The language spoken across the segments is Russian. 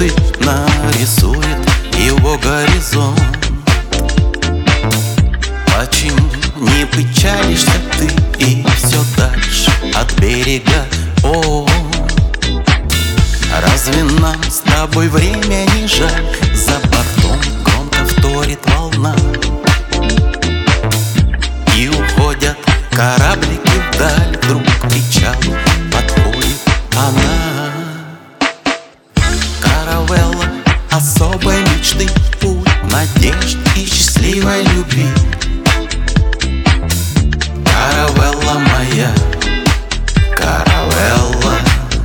мечты нарисует его горизонт. Почему не печалишься ты и все дальше от берега? О, разве нам с тобой время не жаль? За бортом громко вторит волна, и уходят кораблики вдаль. Вдруг к причалу подходит она. Каравелла особой мечты, путь надежд и счастливой любви. Каравелла моя, каравелла.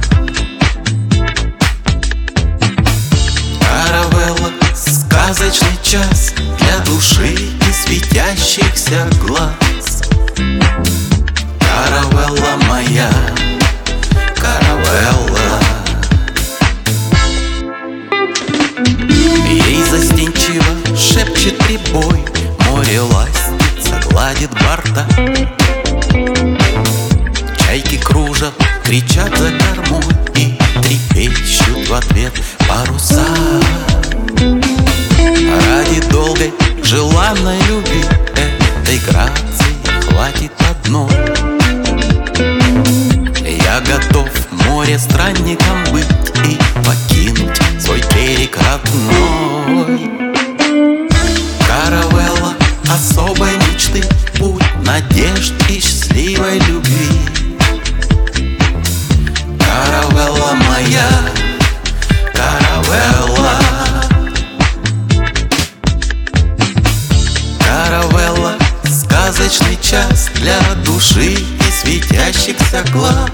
Каравелла — сказочный час для души и светящихся глаз. Каравелла моя, каравелла. Ей застенчиво шепчет прибой, море ластится, гладит борта. Чайки кружат, кричат за кормой и трепещут в ответ паруса. Ради долгой желанной любви этой грации хватит одной. Я готов в море странником быть и покинуть свой берег родной. Каравелла особой мечты, путь надежд и счастливой любви. Каравелла моя, каравелла. Каравелла — сказочный час для души и светящихся глаз.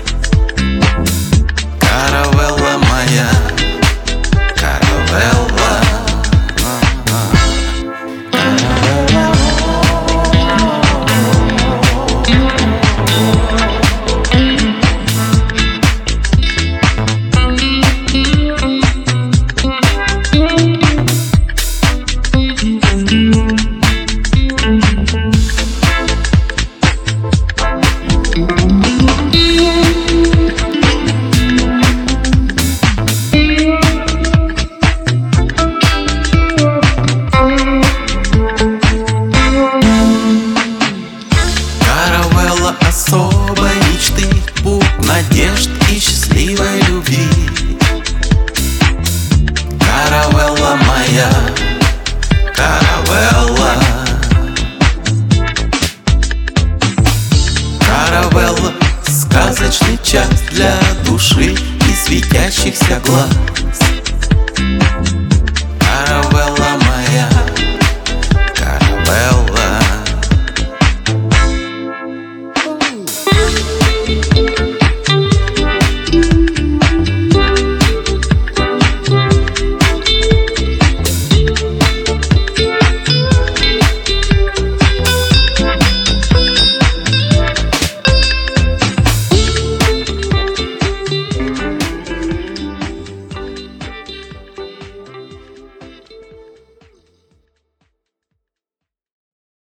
Каравелла моя, каравелла. Особой мечты, путь надежд и счастливой любви. Каравелла моя, каравелла. Каравелла — сказочный час для души и светящихся глаз.